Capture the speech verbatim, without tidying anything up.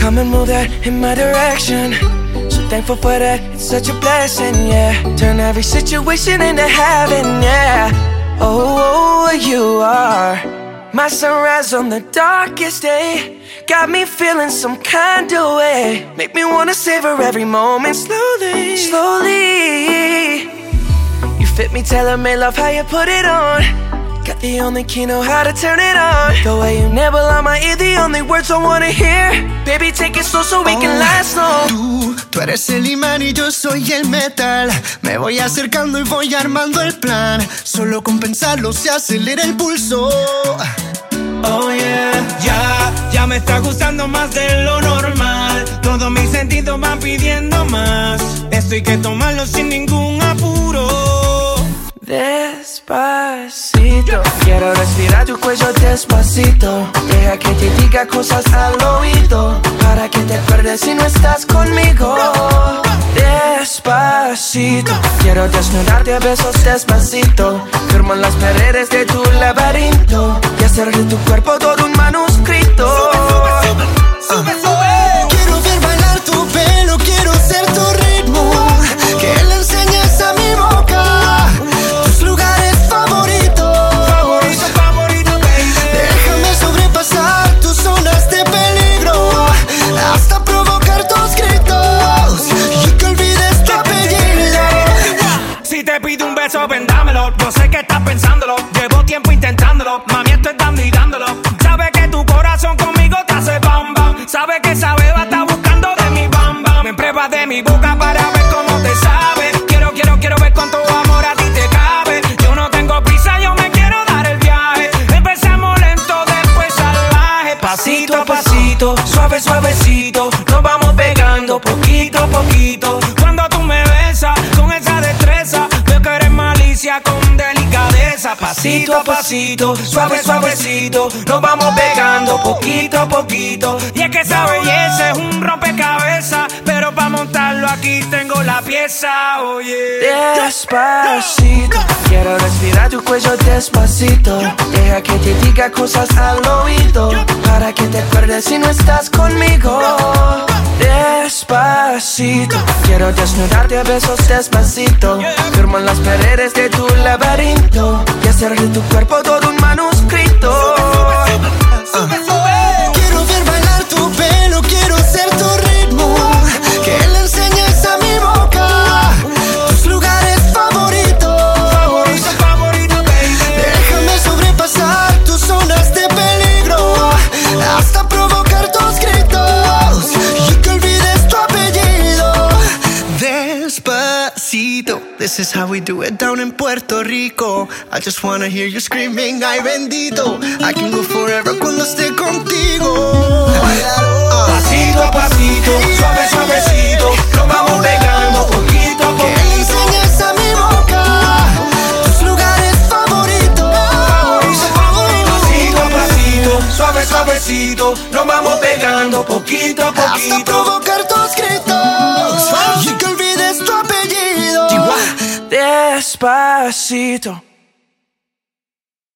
Come and move that in my direction. So thankful for that, it's such a blessing, yeah. Turn every situation into heaven, yeah. Oh, you are my sunrise on the darkest day. Got me feeling some kind of way. Make me wanna savor every moment slowly, slowly. You fit me, tailor-made, love how you put it on. Got the only key, know how to turn it on. The way you nibble on my ear, the only words I wanna hear. Baby, take it slow so we oh, can last long. Tú, tú eres el imán y yo soy el metal. Me voy acercando y voy armando el plan. Solo con pensarlo se acelera el pulso. Oh yeah, ya, ya me está gustando más de lo normal. Todos mis sentidos van pidiendo más. Esto hay que tomarlo sin ningún apuro. Despacito, quiero respirar tu cuello despacito. Deja que te diga cosas al oído, para que te acuerdes si no estás conmigo. Despacito, quiero desnudarte a besos despacito. Firmo en las paredes de tu laberinto y hacer de tu cuerpo todo un manuscrito. Sube, sube, sube, sube, sube. Quiero ver bailar tu pelo, quiero ser tu ritmo. Que le enseñes a mi boca tus lugares favoritos. Favorito, favorito, baby. Déjame sobrepasar tus zonas de peligro, hasta provocar tus gritos y que olvides tu apellido. Si te pido un beso, ven dámelo. Yo sé que estás pensándolo, llevo tiempo intentándolo. Mami, esto es dando y dándolo. Sabe que tu corazón conmigo te hace bam bam. Sabe que esa beba está buscando de mi bam bam. Me pruebas de mi boca para ver cómo te sabe. Quiero, quiero, quiero ver cuánto amor a ti te cabe. Yo no tengo prisa, yo me quiero dar el viaje. Empezamos lento, después salvaje. Pasito a pasito, suave, suavecito. Nos vamos pegando poquito a poquito. Cuando tú me besas con esa destreza, veo que eres malicia con delicadeza. Pasito a pasito, suave, suavecito. Nos vamos pegando poquito a poquito. Y es que esa belleza es un rompecabezas, pero para montarlo aquí tengo la pieza, oye. Despacito, quiero respirar tu cuello despacito. Deja que te diga cosas al oído, para que te acuerdes si no estás conmigo. Despacito, quiero desnudarte a besos despacito. Firmo en las paredes de tu laberinto y hacer de tu cuerpo todo un manuscrito. Sube, sube. Quiero ver bailar tu pelo, quiero ser tu ritmo. Que le enseñes a mi boca tus lugares favoritos. Favorito, favorito, baby. Déjame sobrepasar tus zonas de peligro, hasta provocar tus gritos y que olvides tu apellido. Despacito, this is how we do it down in Puerto Rico. I just wanna hear you screaming, ay bendito. I can go forever cuando esté contigo. Pasito a pasito, suave, suavecito. Nos vamos pegando poquito a Que le poquito. enseñes a mi boca tus lugares favoritos. Favorito, favorito. Pasito a pasito, suave, suavecito. Nos vamos pegando poquito a Hasta poquito. provocar tus gritos y que olvides tu apellido. Despacito.